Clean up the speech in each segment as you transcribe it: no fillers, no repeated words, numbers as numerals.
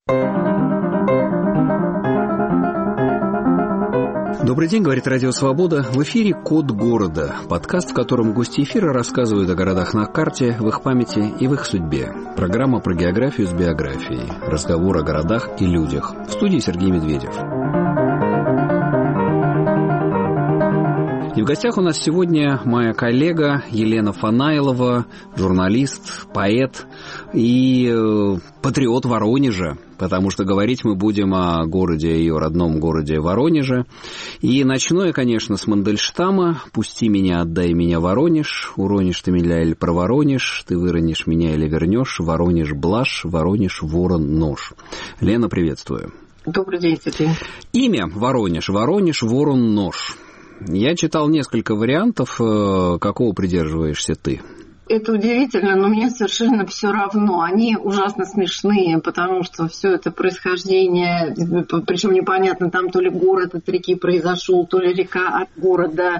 Добрый день, говорит Радио Свобода. В эфире «Код города», подкаст, в котором гости эфира рассказывают о городах на карте, в их памяти и в их судьбе. Программа про географию с биографией. Разговор о городах и людях. В студии Сергей Медведев. И в гостях у нас сегодня моя коллега Елена Фанайлова, журналист, поэт и патриот Воронежа, потому что говорить мы будем о городе, ее родном городе Воронеже. И начну я, конечно, с Мандельштама. «Пусти меня, отдай меня, Воронеж, уронишь ты меня или проворонишь, ты выронишь меня или вернешь, Воронеж блажь, Воронеж ворон нож». Лена, приветствую. Добрый день, Сергей. Имя Воронеж, Воронеж ворон нож. Я читал несколько вариантов. Какого придерживаешься ты? Это удивительно, но мне совершенно все равно. Они ужасно смешные, потому что все это происхождение, причем непонятно, там то ли город от реки произошел, то ли река от города,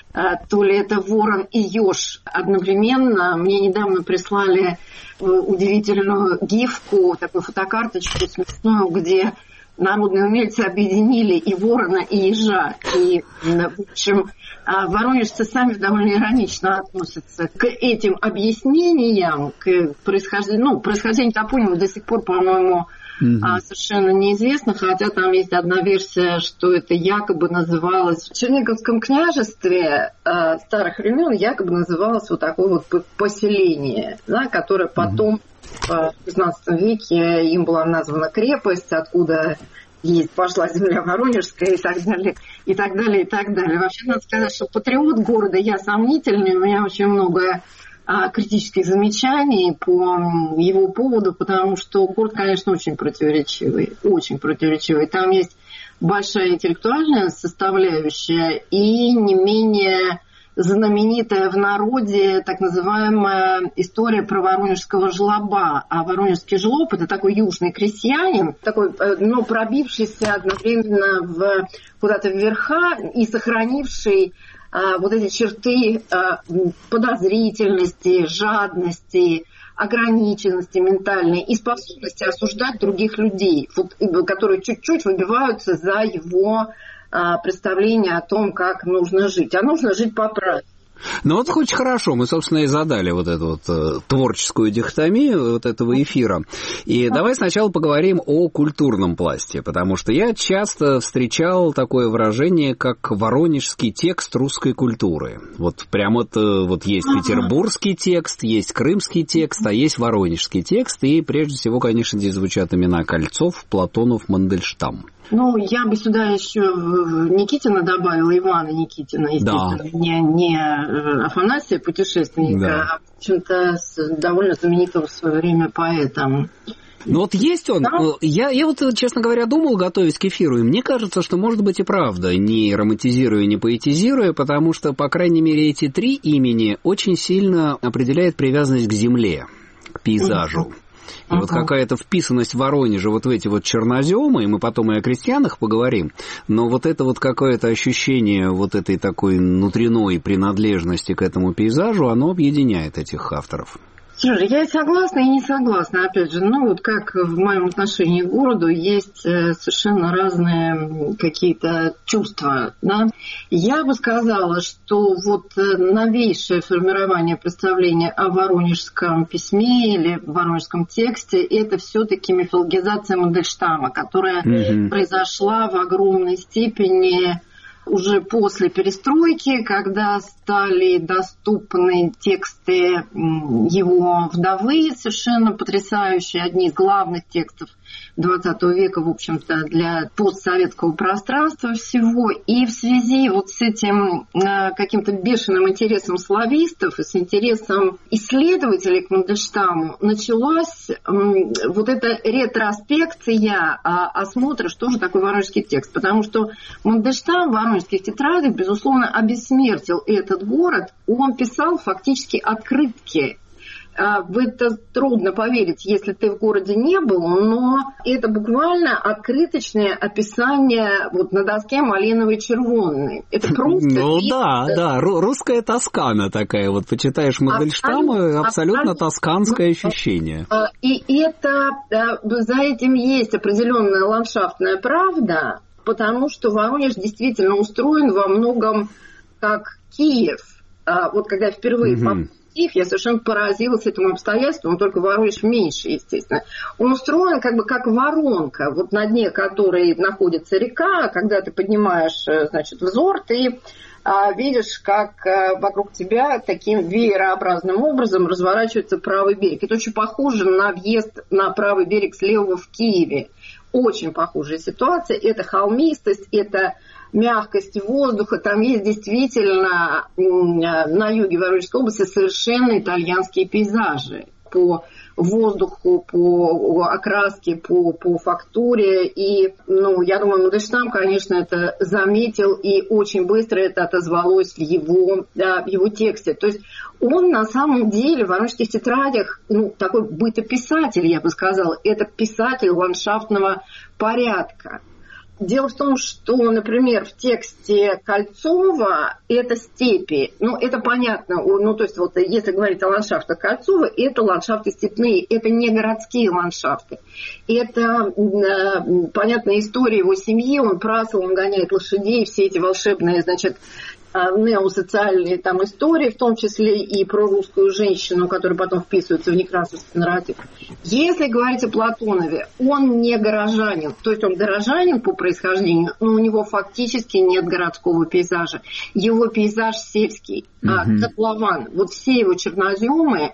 то ли это ворон и еж одновременно. Мне недавно прислали удивительную гифку, такую фотокарточку смешную, где народные умельцы объединили и ворона, и ежа. И, в общем, воронежцы сами довольно иронично относятся к этим объяснениям, к происхождению. Происхождение топонима до сих пор, по-моему, совершенно неизвестно, хотя там есть одна версия, что это якобы называлось в Черниговском княжестве старых времен, якобы называлось вот такое вот поселение, да, которое потом в XVI веке им была названа крепость, откуда пошла земля Воронежская и так далее, и так далее, и так далее. Вообще, надо сказать, что патриот города я сомнительный, у меня очень много критических замечаний по его поводу, потому что город, конечно, очень противоречивый, очень противоречивый. Там есть большая интеллектуальная составляющая и не менее знаменитая в народе так называемая история про воронежского жлоба. А воронежский жлоб – это такой южный крестьянин, такой, но пробившийся одновременно куда-то вверха и сохранивший вот эти черты подозрительности, жадности, ограниченности ментальной и способности осуждать других людей, которые чуть-чуть выбиваются за его представление о том, как нужно жить. А нужно жить по правилам. Ну вот очень хорошо, мы, собственно, и задали вот эту вот творческую дихотомию вот этого эфира. И давай сначала поговорим о культурном пласте, потому что я часто встречал такое выражение, как воронежский текст русской культуры. Вот прямо вот есть петербургский текст, есть крымский текст, а есть воронежский текст, и прежде всего, конечно, здесь звучат имена Кольцов, Платонов, Мандельштам. Ну, я бы сюда еще Никитина добавила, Ивана Никитина, естественно, да. не Афанасия, путешественника, да. А, в общем-то, довольно знаменитого в свое время поэтом. Ну вот есть он, да? Я вот, честно говоря, думал, готовясь к эфиру, и мне кажется, что, может быть, и правда, не романтизируя, не поэтизируя, потому что, по крайней мере, эти три имени очень сильно определяют привязанность к земле, к пейзажу. И вот какая-то вписанность Воронежа вот в эти вот черноземы, и мы потом и о крестьянах поговорим, но вот это вот какое-то ощущение вот этой такой внутренней принадлежности к этому пейзажу, оно объединяет этих авторов. Слушай, я и согласна, и не согласна, опять же. Ну, вот как в моем отношении к городу есть совершенно разные какие-то чувства, да. Я бы сказала, что вот новейшее формирование представления о воронежском письме или воронежском тексте – это все-таки мифологизация Мандельштама, которая произошла в огромной степени уже после перестройки, когда стали доступны тексты его вдовы, совершенно потрясающие, одни из главных текстов XX века, в общем-то, для постсоветского пространства всего. И в связи вот с этим каким-то бешеным интересом славистов и с интересом исследователей к Мандельштаму началась вот эта ретроспекция осмотра, что же такое воронежский текст. Потому что Мандельштам в воронежских тетрадях, безусловно, обессмертил этот город. Он писал фактически открытки в это трудно поверить, если ты в городе не был, но это буквально открыточное описание вот на доске малиновой червоной. Это просто... Ну да, русская Тоскана такая. Вот почитаешь Мандельштама, абсолютно тосканское ощущение. И это, за этим есть определенная ландшафтная правда, потому что Воронеж действительно устроен во многом как Киев. Вот когда я впервые попал в Киев, я совершенно поразилась этому обстоятельству, но только Воронеж меньше, естественно. Он устроен как бы как воронка, вот на дне которой находится река. Когда ты поднимаешь, значит, взор, ты видишь, как вокруг тебя таким веерообразным образом разворачивается правый берег. Это очень похоже на въезд на правый берег с левого в Киеве. Очень похожая ситуация. Это холмистость, это мягкость воздуха. Там есть действительно на юге Воронежской области совершенно итальянские пейзажи по воздуху, по окраске, по фактуре. И, я думаю, Мандельштам, конечно, это заметил, и очень быстро это отозвалось в его тексте. То есть он на самом деле в «Воронежских тетрадях» такой бытописатель, я бы сказала. Это писатель ландшафтного порядка. Дело в том, что, например, в тексте Кольцова это степи. Это понятно. То есть, вот если говорить о ландшафтах Кольцова, это ландшафты степные, это не городские ландшафты. Это понятная история его семьи. Он прасыл, он гоняет лошадей, все эти волшебные, значит, неосоциальные там истории, в том числе и про русскую женщину, которая потом вписывается в некрасовский нарратив. Если говорить о Платонове, он не горожанин, то есть он горожанин по происхождению, но у него фактически нет городского пейзажа. Его пейзаж сельский, котлован. Вот все его черноземы,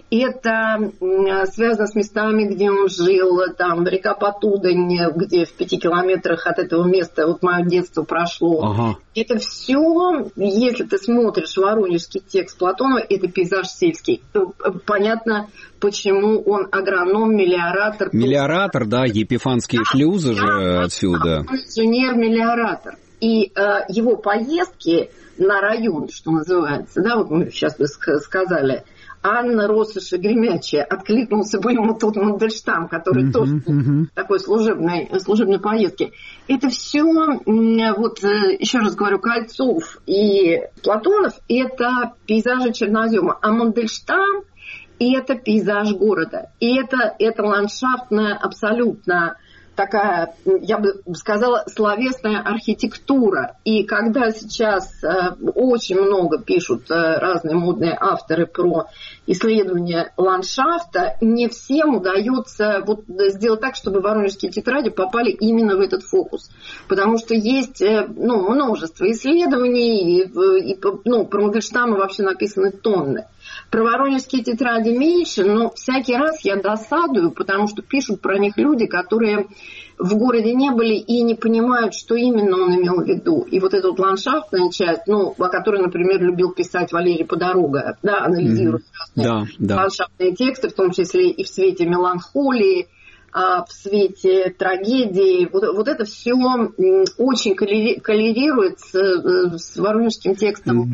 это связано с местами, где он жил, там река Потудань, где в 5 километрах от этого места вот мое детство прошло. Ага. Это все, если ты смотришь воронежский текст Платонова, это пейзаж сельский. Понятно, почему он агроном, мелиоратор. Мелиоратор, да, Епифанские шлюзы же отсюда. Он инженер-мелиоратор. И его поездки на район, что называется, да, вот мы сейчас бы сказали, Анна Россыша Гремячая, откликнулся бы ему тот Мандельштам, который тоже такой служебной поездки. Это все, вот еще раз говорю, Кольцов и Платонов, это пейзажи чернозема, а Мандельштам это пейзаж города. И это ландшафтная абсолютно такая, я бы сказала, словесная архитектура. И когда сейчас очень много пишут разные модные авторы про исследование ландшафта, не всем удается вот сделать так, чтобы воронежские тетради попали именно в этот фокус. Потому что есть множество исследований, и про Мандельштама вообще написаны тонны. Про воронежские тетради меньше, но всякий раз я досадую, потому что пишут про них люди, которые в городе не были и не понимают, что именно он имел в виду. И вот эта вот ландшафтная часть, о которой, например, любил писать Валерий Подорога, да, анализируя ландшафтные тексты, в том числе и в свете меланхолии, в свете трагедии. Вот это все очень коллерирует с воронежским текстом.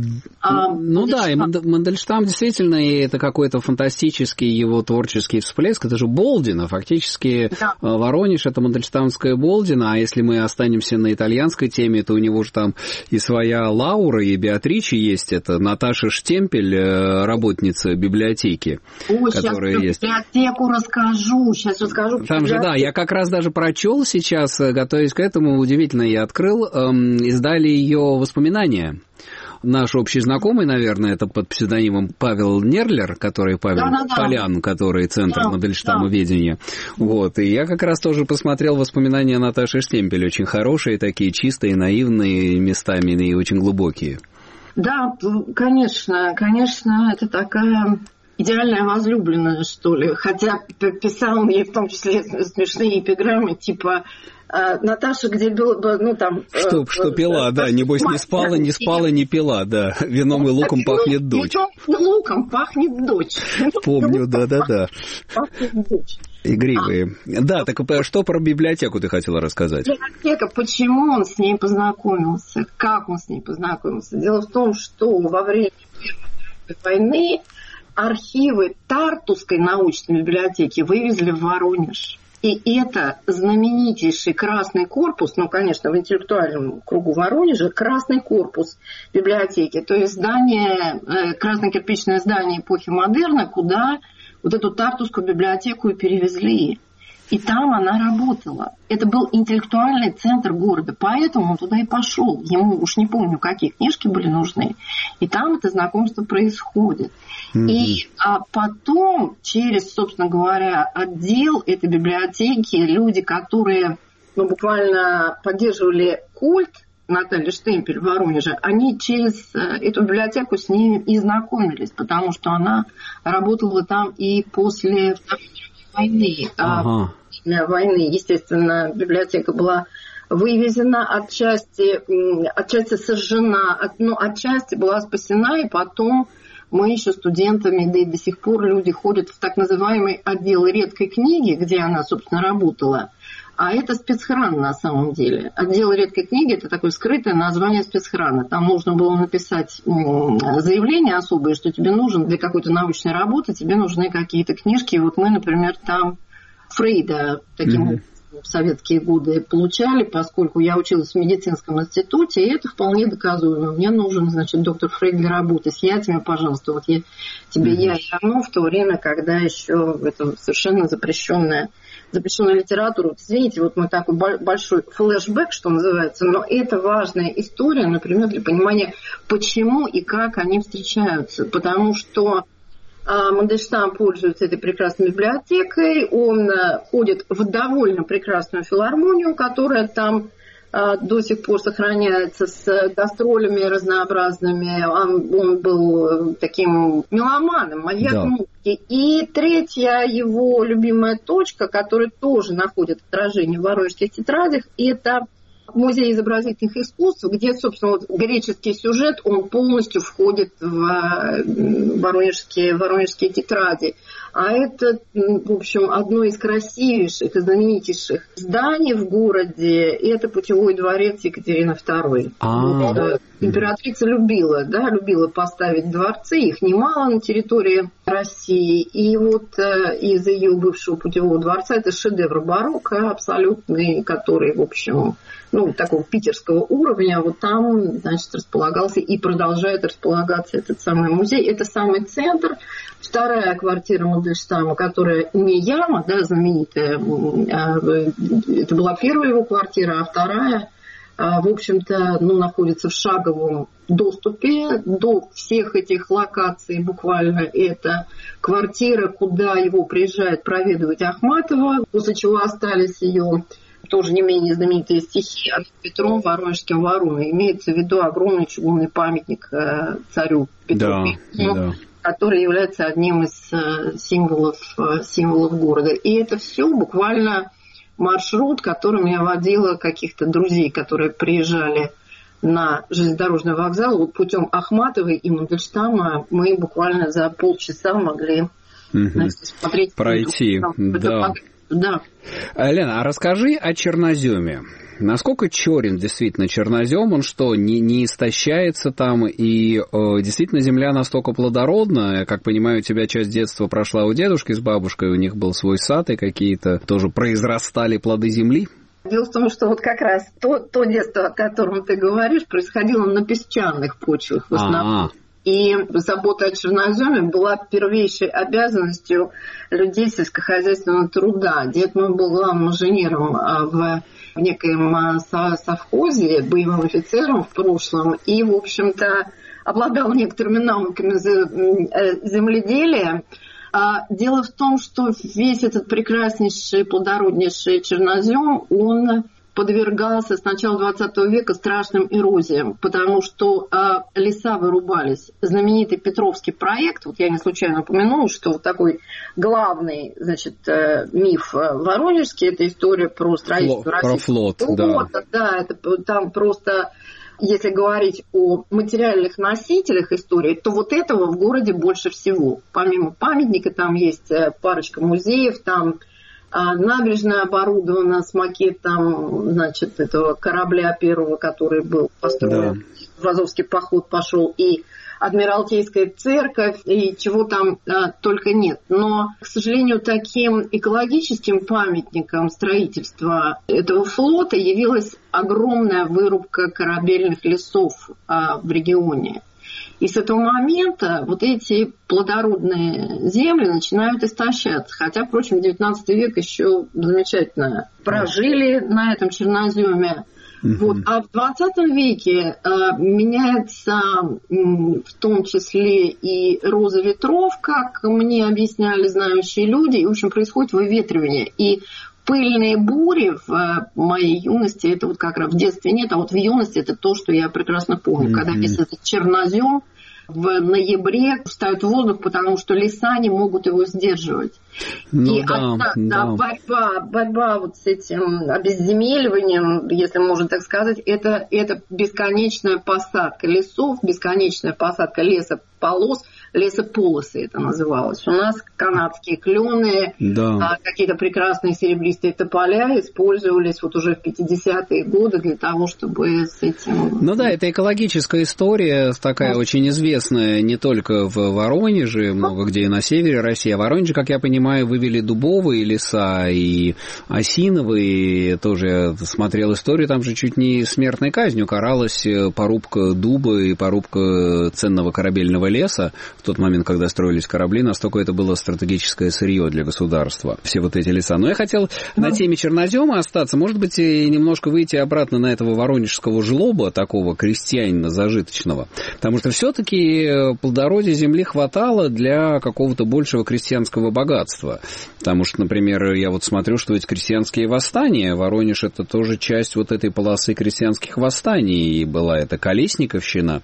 И Мандельштам действительно, и это какой-то фантастический его творческий всплеск. Это же Болдина, фактически Воронеж — это мандельштамская Болдина, а если мы останемся на итальянской теме, то у него же там и своя Лаура, и Беатриче есть. Это Наташа Штемпель, работница библиотеки. Сейчас есть. Библиотеку сейчас расскажу. Там же, да, я как раз даже прочел сейчас, готовясь к этому, удивительно, я открыл, издали ее воспоминания. Наш общий знакомый, наверное, это под псевдонимом Павел Нерлер, Полян, который центр Мандельштамоведения. Вот, и я как раз тоже посмотрел воспоминания Наташи Штемпель, очень хорошие такие, чистые, наивные местами и очень глубокие. Да, конечно, это такая идеальная возлюбленная, что ли. Хотя писал мне в том числе смешные эпиграммы, типа Наташа, где было бы, Что пила, да, небось не спала, не пила, да. Вином и луком пахнет дочь. Вином и луком пахнет дочь. Помню, да. Пахнет дочь. Игривые. Да, так что про библиотеку ты хотела рассказать? Библиотека, почему он с ней познакомился, как он с ней познакомился. Дело в том, что во время Первой мировой войны архивы Тартусской научной библиотеки вывезли в Воронеж. И это знаменитейший красный корпус, ну, конечно, в интеллектуальном кругу Воронежа, красный корпус библиотеки, то есть здание, красно-кирпичное здание эпохи модерна, куда вот эту Тартусскую библиотеку и перевезли. И там она работала. Это был интеллектуальный центр города, поэтому он туда и пошел. Ему уж не помню, какие книжки были нужны. И там это знакомство происходит. И потом через, собственно говоря, отдел этой библиотеки, люди, которые буквально поддерживали культ Натальи Штемпель в Воронеже, они через эту библиотеку с ними и знакомились, потому что она работала там и после Второй мировой войны. Естественно, библиотека была вывезена, отчасти сожжена, отчасти была спасена, и потом мы еще студентами, да и до сих пор люди ходят в так называемый отдел редкой книги, где она, собственно, работала. А это спецхран на самом деле. Отдел редкой книги – это такое скрытое название спецхрана. Там нужно было написать заявление особое, что тебе нужен для какой-то научной работы, тебе нужны какие-то книжки. И вот мы, например, там Фрейда таким образом в советские годы получали, поскольку я училась в медицинском институте, и это вполне доказуемо. Мне нужен, значит, доктор Фрейд для работы. Съядь мне, пожалуйста, вот тебе я и равно в то время, когда еще это совершенно запрещенная литература. Вот, извините, вот мы такой большой флешбэк, что называется, но это важная история, например, для понимания, почему и как они встречаются. Потому что Мандельштам пользуется этой прекрасной библиотекой, он ходит в довольно прекрасную филармонию, которая там до сих пор сохраняется с гастролями разнообразными. Он был таким меломаном, маньяком музыки. И третья его любимая точка, которая тоже находит отражение в воронежских тетрадях, это Музей изобразительных искусств, где, собственно, вот греческий сюжет, он полностью входит в воронежские тетради. А это, в общем, одно из красивейших и знаменитейших зданий в городе. Это путевой дворец Екатерины II. Императрица любила поставить дворцы, их немало на территории России. И вот из ее бывшего путевого дворца это шедевр барокко абсолютный, который, в общем, такого питерского уровня, вот там, значит, располагался и продолжает располагаться этот самый музей. Это самый центр. Вторая квартира Мандельштама, которая не яма, знаменитая, это была первая его квартира, а вторая, в общем-то, находится в шаговом доступе до всех этих локаций буквально. Это квартира, куда его приезжает проведывать Ахматова, после чего остались ее тоже не менее знаменитые стихи от Петром Воронежским Вороной. Имеется в виду огромный чугунный памятник царю Петру, который является одним из символов города. И это все буквально маршрут, которым я водила каких-то друзей, которые приезжали на железнодорожный вокзал. Вот путем Ахматовой и Мандельштама мы буквально за полчаса могли смотреть. Пройти, да. Лена, а расскажи о черноземе. Насколько черен действительно чернозем? Он что, не истощается там? И действительно земля настолько плодородная? Как понимаю, у тебя часть детства прошла у дедушки с бабушкой, у них был свой сад, и какие-то тоже произрастали плоды земли? Дело в том, что вот как раз то детство, о котором ты говоришь, происходило на песчаных почвах в основном. И забота о черноземе была первейшей обязанностью людей сельскохозяйственного труда. Дед мой был главным инженером в некоем совхозе, боевым офицером в прошлом, и, в общем-то, обладал некоторыми навыками земледелия. Дело в том, что весь этот прекраснейший, плодороднейший чернозем, он подвергался с начала 20 века страшным эрозиям, потому что леса вырубались. Знаменитый Петровский проект, вот я не случайно упомянула, что вот такой главный, значит, миф воронежский, это история про строительство российского флота. Да, это там просто, если говорить о материальных носителях истории, то вот этого в городе больше всего. Помимо памятника там есть парочка музеев, там набережная оборудована с макетом, значит, этого корабля первого, который был построен. В Азовский поход пошел. И Адмиралтейская церковь и чего там только нет. Но, к сожалению, таким экологическим памятником строительства этого флота явилась огромная вырубка корабельных лесов в регионе. И с этого момента вот эти плодородные земли начинают истощаться. Хотя, впрочем, XIX век еще замечательно прожили на этом черноземе. Вот. А в XX веке меняется в том числе и роза ветров, как мне объясняли знающие люди, и, в общем, происходит выветривание. И пыльные бури в моей юности, это вот как раз в детстве нет, а вот в юности это то, что я прекрасно помню. Когда весь этот чернозем в ноябре встают в воздух, потому что леса не могут его сдерживать. Ну, и борьба вот с этим обезземеливанием, если можно так сказать, это бесконечная посадка лесов, бесконечная посадка лесополос, лесополосы это называлось. У нас канадские клены, какие-то прекрасные серебристые тополя использовались вот уже в 50-е годы для того, чтобы с этим... Ну да, это экологическая история, такая очень известная не только в Воронеже, много где и на севере России, а в Воронеже, как я понимаю, вывели дубовые леса и осиновые, тоже я смотрел историю, там же чуть не смертной казнью каралась порубка дуба и порубка ценного корабельного леса. В тот момент, когда строились корабли, настолько это было стратегическое сырье для государства, все вот эти леса. Но я хотел на теме чернозема остаться, может быть, и немножко выйти обратно на этого воронежского жлоба, такого крестьянина зажиточного, потому что все-таки плодородия земли хватало для какого-то большего крестьянского богатства. Потому что, например, я вот смотрю, что эти крестьянские восстания, Воронеж — это тоже часть вот этой полосы крестьянских восстаний. И была эта Колесниковщина,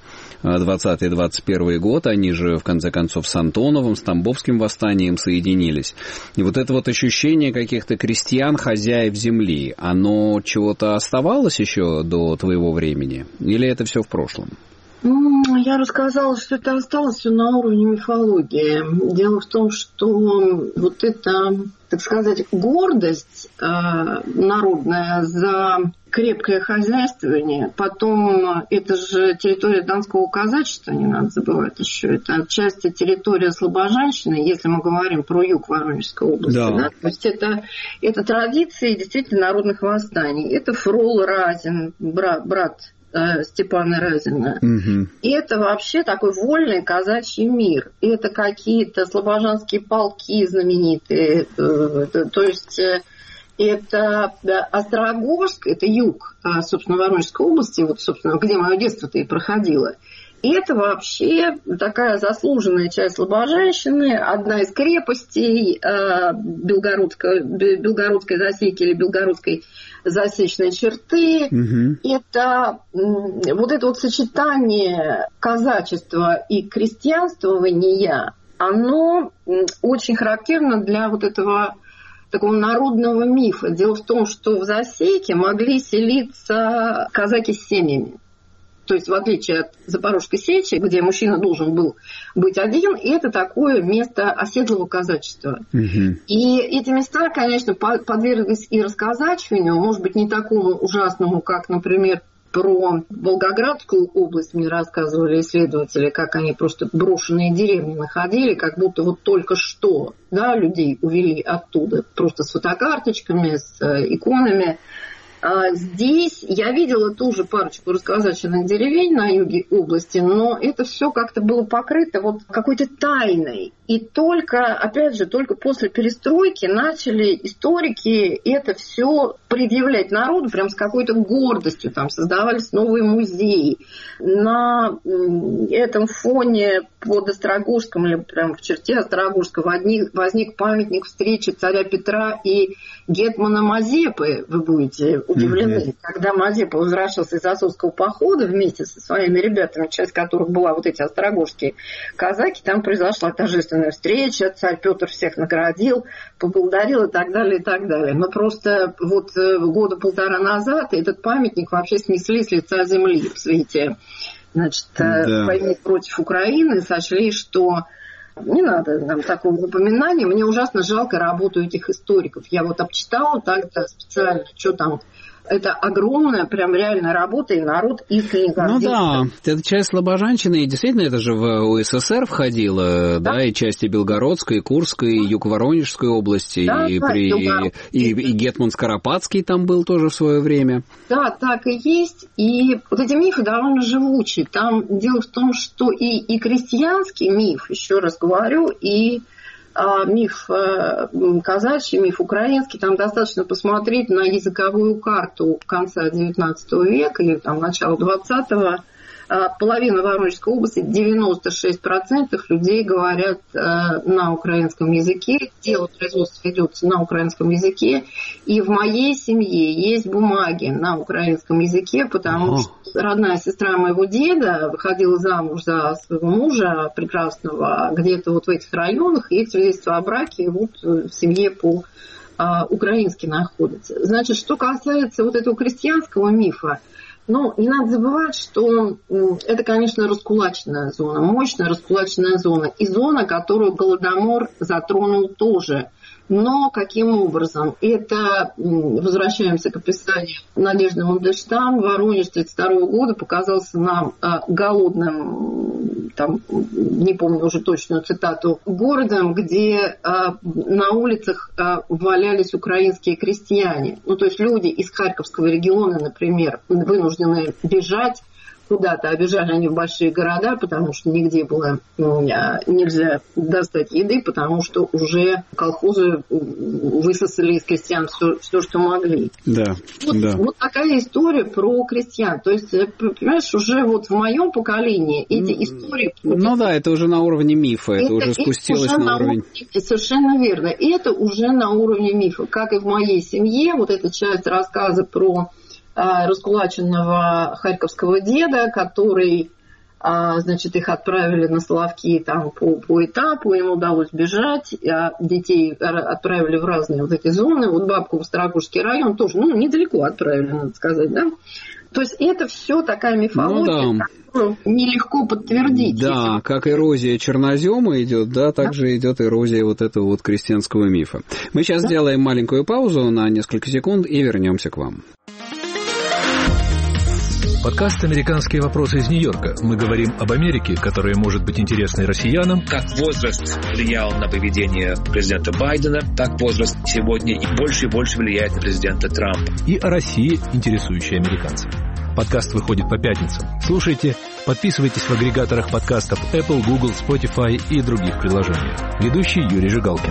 20-21 год, они же, в конце концов, с Антоновым, с Тамбовским восстанием соединились. И вот это вот ощущение каких-то крестьян, хозяев земли, оно чего-то оставалось еще до твоего времени? Или это все в прошлом? Я рассказала, что это осталось все на уровне мифологии. Дело в том, что вот эта, так сказать, гордость народная за крепкое хозяйствование, потом это же территория Донского казачества, не надо забывать еще, это отчасти территория Слобожанщины, если мы говорим про юг Воронежской области. Да. То есть это традиции действительно народных восстаний. Это Фрол Разин, брат Степана Разина. И это вообще такой вольный казачий мир. И это какие-то слобожанские полки знаменитые. То есть это Острогожск, это юг, собственно, Воронежской области, вот, собственно, где мое детство-то и проходило. И это вообще такая заслуженная часть Слобожанщины, одна из крепостей Белгородской засеки или Белгородской засечной черты. Это вот это вот сочетание казачества и крестьянствования, оно очень характерно для вот этого такого народного мифа. Дело в том, что в засеке могли селиться казаки с семьями. То есть, в отличие от Запорожской сечи, где мужчина должен был быть один, и это такое место оседлого казачества. И эти места, конечно, подверглись и расказачиванию, может быть, не такому ужасному, как, например, про Волгоградскую область мне рассказывали исследователи, как они просто брошенные деревни находили, как будто вот только что, да, людей увели оттуда, просто с фотокарточками, с иконами. Здесь я видела тоже парочку расказаченных деревень на юге области, но это все как-то было покрыто вот какой-то тайной. И только, опять же, только после перестройки начали историки это все предъявлять народу прям с какой-то гордостью. Там создавались новые музеи. На этом фоне под Острогожском или прям в черте Острогожска возник памятник встречи царя Петра и гетмана Мазепы. Вы будете удивлены. Когда Мазепа возвращался из Азовского похода вместе со своими ребятами, часть которых была вот эти острогожские казаки, там произошла торжественная встреча, царь Петр всех наградил, поблагодарил и так далее, и так далее. Но просто вот года полтора назад этот памятник вообще снесли с лица земли в свете, значит, войны против Украины, сочли, что не надо нам такого напоминания. Мне ужасно жалко работу этих историков. Я вот обчитала так-то специально, что там это огромная, прям реальная работа, и народ искренне гордится. Ну да, это часть Слобожанщины, и действительно это же в УССР входило, да, и части Белгородской, Курской, Юго-Воронежской области, да, и Гетман-Скоропадский там был тоже в свое время. Да, так и есть. И вот эти мифы довольно живучие. Там дело в том, что и крестьянский миф, еще раз говорю, и миф казачий, миф украинский, там достаточно посмотреть на языковую карту конца XIX века или там, начала XX. Половина Воронежской области, 96% людей говорят на украинском языке, дело производства ведется на украинском языке, и в моей семье есть бумаги на украинском языке, потому что родная сестра моего деда выходила замуж за своего мужа прекрасного где-то вот в этих районах, и эти свидетельства о браке вот в семье по-украински находятся. Значит, что касается вот этого крестьянского мифа, но не надо забывать, что это, конечно, раскулаченная зона, мощная раскулаченная зона. И зона, которую Голодомор затронул тоже. Но каким образом? Это, возвращаемся к описанию Надежды Мандельштам, Воронеж 1932 года показался нам голодным, там, не помню уже точную цитату, городом, где на улицах валялись украинские крестьяне. Ну, то есть люди из Харьковского региона, например, вынуждены бежать куда-то, а бежали они в большие города, потому что нигде было нельзя достать еды, потому что уже колхозы высосали из крестьян все, что могли. Да, вот такая история про крестьян. То есть, понимаешь, уже вот в моем поколении эти истории... Ну да, это уже на уровне мифа, это уже спустилось на уровень... Совершенно верно. И это уже на уровне мифа. Как и в моей семье, вот эта часть рассказа про раскулаченного харьковского деда, который, значит, их отправили на Соловки там по этапу, ему удалось бежать, а детей отправили в разные вот эти зоны. Вот бабку в Старокушский район тоже, недалеко отправили, надо сказать, да? То есть это все такая мифология, которую нелегко подтвердить. Да, как эрозия чернозема идет, да, так же идет эрозия вот этого вот крестьянского мифа. Мы сейчас сделаем маленькую паузу на несколько секунд и вернемся к вам. Подкаст «Американские вопросы» из Нью-Йорка. Мы говорим об Америке, которая может быть интересной россиянам. Как возраст влиял на поведение президента Байдена, так возраст сегодня и больше влияет на президента Трампа. И о России, интересующей американцев. Подкаст выходит по пятницам. Слушайте, подписывайтесь в агрегаторах подкастов Apple, Google, Spotify и других приложениях. Ведущий Юрий Жигалкин.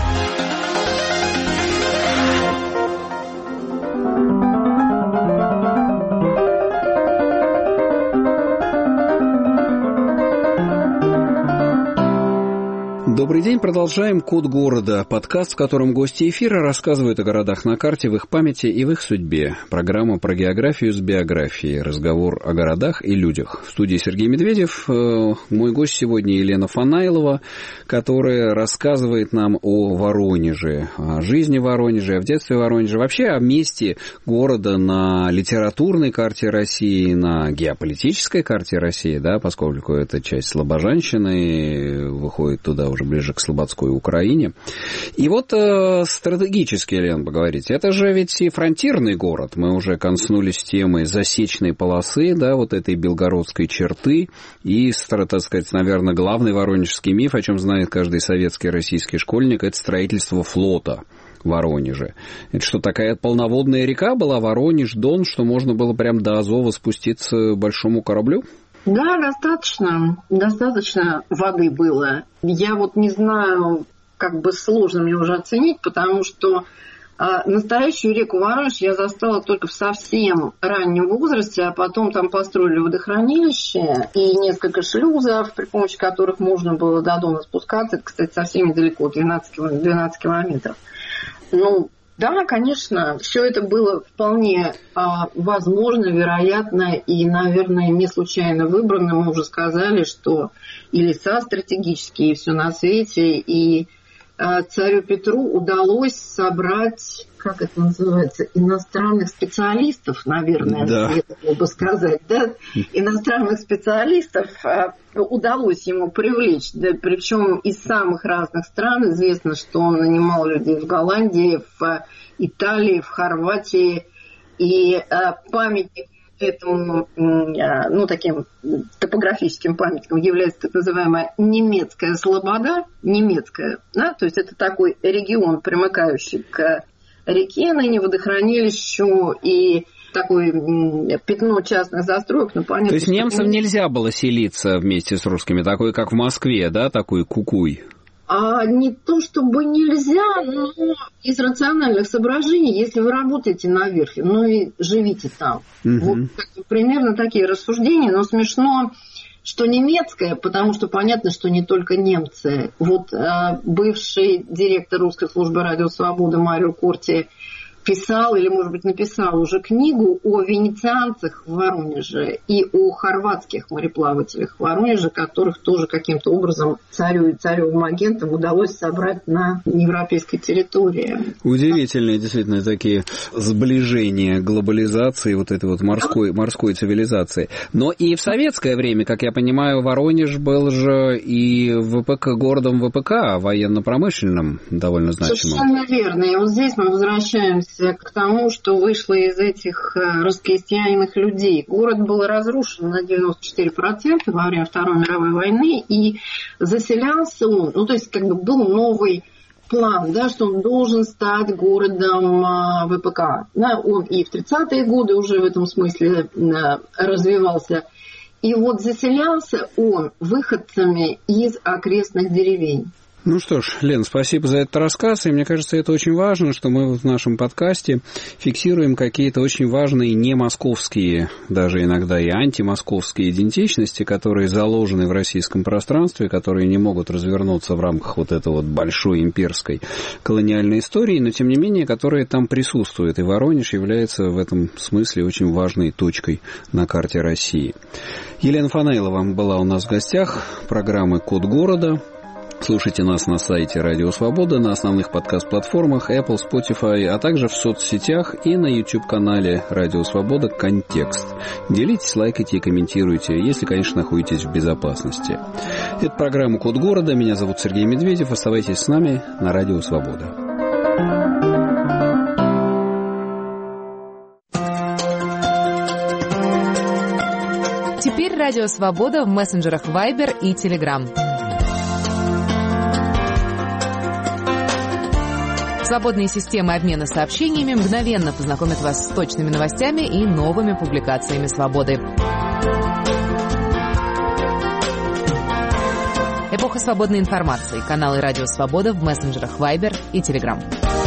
Добрый день, продолжаем «Код города», подкаст, в котором гости эфира рассказывают о городах на карте, в их памяти и в их судьбе. Программа про географию с биографией, разговор о городах и людях. В студии Сергей Медведев, мой гость сегодня Елена Фанайлова, которая рассказывает нам о Воронеже, о жизни в Воронеже, в детстве Воронежа, вообще о месте города на литературной карте России, на геополитической карте России, да, поскольку это часть Слобожанщины, выходит туда уже ближе к Слободской Украине. И вот стратегически, Елена, поговорите. Это же ведь и фронтирный город. Мы уже коснулись темы засечной полосы, да, вот этой белгородской черты. И, так сказать, наверное, главный воронежский миф, о чем знает каждый советский и российский школьник, это строительство флота в Воронеже. Это что, такая полноводная река была, Воронеж, Дон, что можно было прям до Азова спуститься большому кораблю? Да, достаточно воды было. Я вот не знаю, как бы сложно мне уже оценить, потому что настоящую реку Воронеж я застала только в совсем раннем возрасте, а потом там построили водохранилище и несколько шлюзов, при помощи которых можно было до Дона спускаться. Это, кстати, совсем недалеко, 12 километров. Да, конечно, все это было вполне возможно, вероятно, и, наверное, не случайно выбрано. Мы уже сказали, что и леса стратегические, и все на свете, и царю Петру удалось собрать, как это называется, иностранных специалистов, наверное, следовало бы сказать, да? Иностранных специалистов удалось ему привлечь, да, причем из самых разных стран. Известно, что он нанимал людей в Голландии, в Италии, в Хорватии, И памятник этому, таким топографическим памятником является так называемая немецкая слобода, да, то есть это такой регион, примыкающий к реке, ныне водохранилищу, и такое пятно частных застроек. Понятно, то есть немцам нельзя было селиться вместе с русскими, такой, как в Москве, да, такой кукуй? Не то чтобы нельзя, но из рациональных соображений, если вы работаете на верфи, и живите там. Вот примерно такие рассуждения, но смешно, что немецкая, потому что понятно, что не только немцы. Вот бывший директор русской службы «Радио Свобода» Марио Корти писал, или, может быть, написал уже книгу о венецианцах в Воронеже и о хорватских мореплавателях в Воронеже, которых тоже каким-то образом царю и царевым агентам удалось собрать на европейской территории. Удивительные, действительно, такие сближения глобализации, вот этой вот морской цивилизации. Но и в советское время, как я понимаю, Воронеж был же и городом ВПК, военно-промышленным, довольно значимым. Совершенно верно. И вот здесь мы возвращаемся к тому, что вышло из этих раскрестьяненных людей. Город был разрушен на 94% во время Второй мировой войны, и заселялся он, то есть как бы был новый план, да, что он должен стать городом ВПК. Да, он и в 30-е годы уже в этом смысле развивался. И вот заселялся он выходцами из окрестных деревень. Ну что ж, Лен, спасибо за этот рассказ, и мне кажется, это очень важно, что мы в нашем подкасте фиксируем какие-то очень важные не московские, даже иногда и антимосковские идентичности, которые заложены в российском пространстве, которые не могут развернуться в рамках вот этой вот большой имперской колониальной истории, но тем не менее, которые там присутствуют, и Воронеж является в этом смысле очень важной точкой на карте России. Елена Фанаилова была у нас в гостях программы «Код города». Слушайте нас на сайте Радио Свобода, на основных подкаст-платформах Apple, Spotify, а также в соцсетях и на YouTube-канале Радио Свобода «Контекст». Делитесь, лайкайте и комментируйте, если, конечно, находитесь в безопасности. Это программа «Код города». Меня зовут Сергей Медведев. Оставайтесь с нами на Радио Свобода. Теперь Радио Свобода в мессенджерах Viber и Telegram. Свободные системы обмена сообщениями мгновенно познакомят вас с точными новостями и новыми публикациями «Свободы». Эпоха свободной информации. Каналы «Радио Свобода» в мессенджерах Viber и Telegram.